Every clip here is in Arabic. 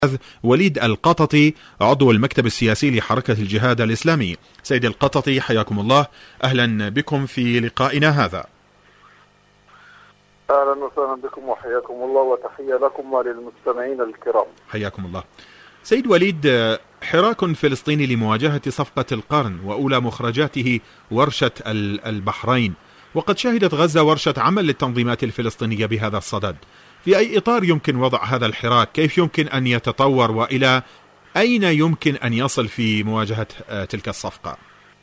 وليد القططي عضو المكتب السياسي لحركة الجهاد الإسلامي. سيد القططي حياكم الله، أهلا بكم في لقائنا هذا. أهلا وسهلا بكم وحياكم الله، وتحية لكم وللمستمعين الكرام. حياكم الله. سيد وليد، حراك فلسطيني لمواجهة صفقة القرن وأولى مخرجاته ورشة البحرين، وقد شهدت غزة ورشة عمل للتنظيمات الفلسطينية بهذا الصدد. في أي إطار يمكن وضع هذا الحراك؟ كيف يمكن أن يتطور؟ وإلى أين يمكن أن يصل في مواجهة تلك الصفقة؟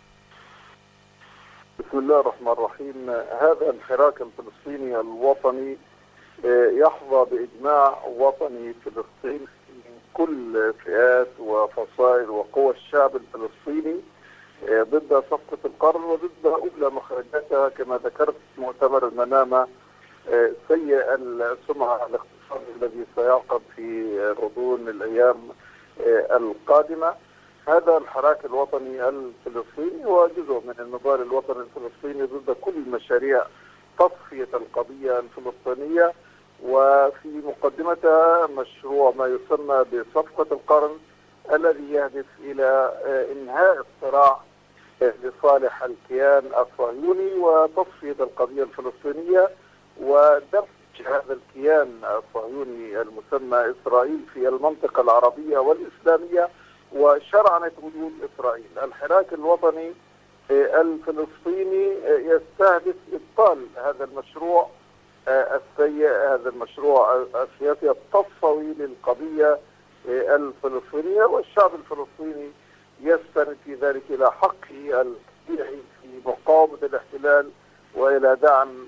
بسم الله الرحمن الرحيم. هذا الحراك الفلسطيني الوطني يحظى بإجماع وطني فلسطيني من كل فئات وفصائل وقوى الشعب الفلسطيني ضد صفقة القرن وضد أولى مخرجاتها، كما ذكرت مؤتمر المنامة سيء السمعة الاقتصادي الذي سيعقد في غضون الأيام القادمة. هذا الحراك الوطني الفلسطيني هو جزء من النضال الوطني الفلسطيني ضد كل مشاريع تصفية القضية الفلسطينية، وفي مقدمتها مشروع ما يسمى بصفقة القرن الذي يهدف إلى إنهاء الصراع لصالح الكيان الصهيوني وتصفية القضية الفلسطينية ودمج هذا الكيان الصهيوني المسمى إسرائيل في المنطقة العربية والإسلامية وشرعنة وجود إسرائيل. الحراك الوطني الفلسطيني يستهدف إبطال هذا المشروع السيء، هذا المشروع السياسي التصفوي للقضية الفلسطينية، والشعب الفلسطيني يستند في ذلك إلى حقه الطبيعي في مقاومة الاحتلال وإلى دعم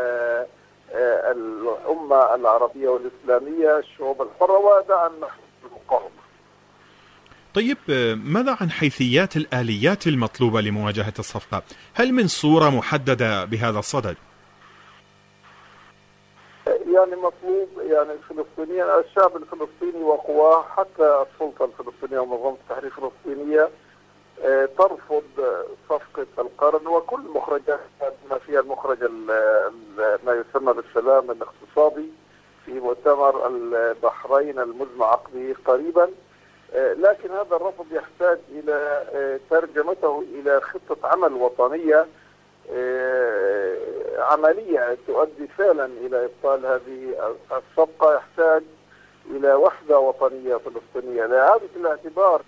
الأمة العربية والإسلامية الشعوب الحرة ودعم المقاومة. طيب، ماذا عن حيثيات الآليات المطلوبة لمواجهة الصفقة؟ هل من صورة محددة بهذا الصدد؟ يعني مطلوب الفلسطينيين، الشعب الفلسطيني وقواه، حتى السلطة الفلسطينية ومنظمة التحرير الفلسطينية ترفض صفقة القرن وكل مخرجات ما فيها المخرج ما يسمى بالسلام الاقتصادي في مؤتمر البحرين المزمع عقده قريبا. لكن هذا الرفض يحتاج إلى ترجمته إلى خطة عمل وطنية عملية تؤدي فعلا إلى إبطال هذه الصفقة. يحتاج إلى وحدة وطنية فلسطينية لإعادة الاعتبار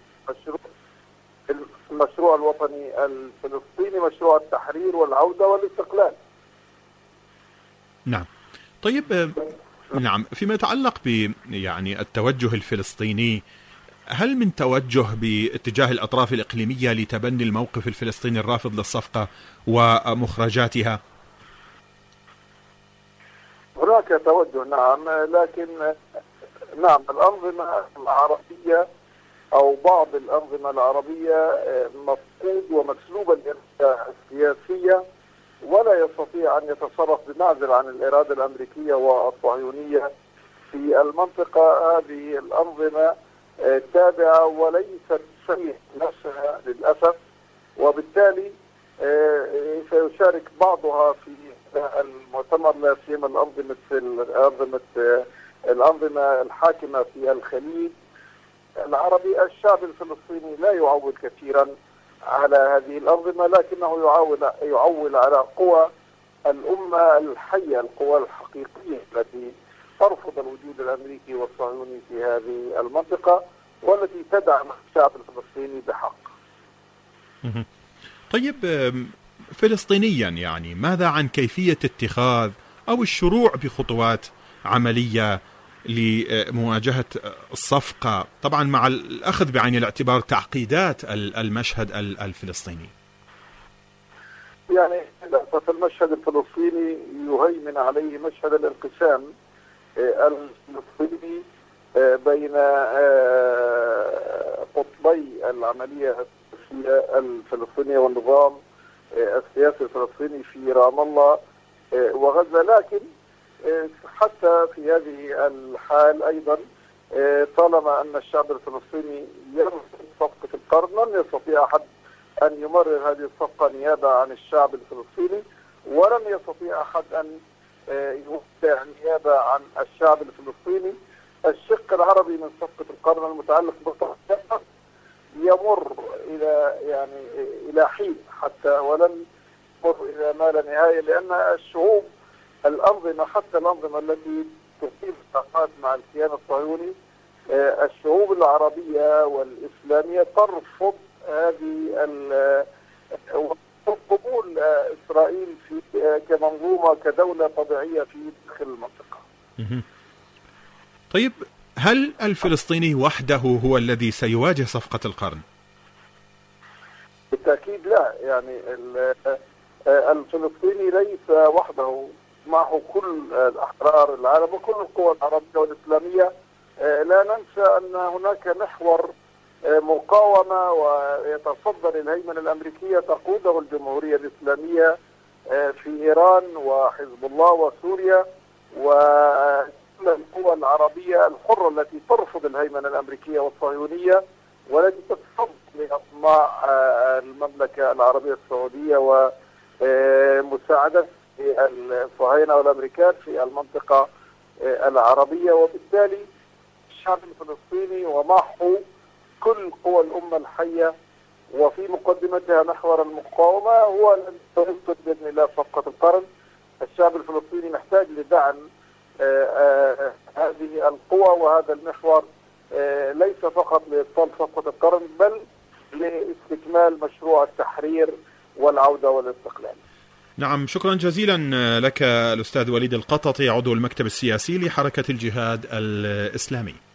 المشروع الوطني الفلسطيني، مشروع التحرير والعودة والاستقلال. نعم. طيب، نعم، فيما يتعلق التوجه الفلسطيني، هل من توجه باتجاه الأطراف الإقليمية لتبني الموقف الفلسطيني الرافض للصفقة ومخرجاتها؟ هناك توجه، نعم، لكن نعم الأنظمة العربية أو بعض الأنظمة العربية مفقود ومسلوب الإرادة السياسية ولا يستطيع أن يتصرف بمعزل عن الإرادة الأمريكية والصهيونية في المنطقة. هذه الأنظمة تابعة وليست صحيح نفسها للأسف، وبالتالي سيشارك بعضها في المؤتمر، لا سيما الأنظمة الحاكمة في الخليج العربي. الشعب الفلسطيني لا يعول كثيرا على هذه الأنظمة، لكنه يعول على قوى الأمة الحية، القوى الحقيقية التي ترفض الوجود الأمريكي والصهيوني في هذه المنطقة والتي تدعم الشعب الفلسطيني بحق. طيب، فلسطينيا ماذا عن كيفية اتخاذ أو الشروع بخطوات عملية لمواجهة الصفقة، طبعا مع الأخذ بعين الاعتبار تعقيدات المشهد الفلسطيني؟ للأسف المشهد الفلسطيني يهيمن عليه مشهد الانقسام الفلسطيني بين قطبي العملية الفلسطينية والنظام السياسي الفلسطيني في رام الله وغزة. لكن حتى في هذه الحال أيضا طالما أن الشعب الفلسطيني يرفض صفقة القرن، لن يستطيع أحد أن يمرر هذه الصفقة نيابة عن الشعب الفلسطيني، ولن يستطيع أحد أن يوقع نيابة عن الشعب الفلسطيني. الشق العربي من صفقة القرن المتعلق بالتحقيق يمر إلى حين حتى ولن يمر إلى ما لا نهاية، لأن الشعوب الأنظمة حتى الأنظمة التي تقيم علاقات مع الكيان الصهيوني الشعوب العربية والإسلامية ترفض هذه قبول إسرائيل في كمنظومة كدولة طبيعية في داخل المنطقة. طيب، هل الفلسطيني وحده هو الذي سيواجه صفقة القرن؟ بالتأكيد لا، يعني الفلسطيني ليس وحده، معه كل الأحرار العالم وكل القوى العربية والإسلامية. لا ننسى أن هناك محور مقاومة ويتصدر الهيمنة الأمريكية تقوده الجمهورية الإسلامية في إيران وحزب الله وسوريا وكل القوى العربية الحرة التي ترفض الهيمنة الأمريكية والصهيونية والتي تتصدر لأطماع المملكة العربية السعودية ومساعدة الصهاينة والأمريكان في المنطقة العربية. وبالتالي الشعب الفلسطيني ومعه كل قوى الأمة الحية وفي مقدمتها محور المقاومة هو الذي سينقذ بإذن الله صفقة القرن. الشعب الفلسطيني محتاج لدعم هذه القوى وهذا المحور، ليس فقط لإبطال صفقة القرن بل لاستكمال مشروع التحرير والعودة والاستقلال. نعم، شكرا جزيلا لك الأستاذ وليد القططي، عضو المكتب السياسي لحركة الجهاد الإسلامي.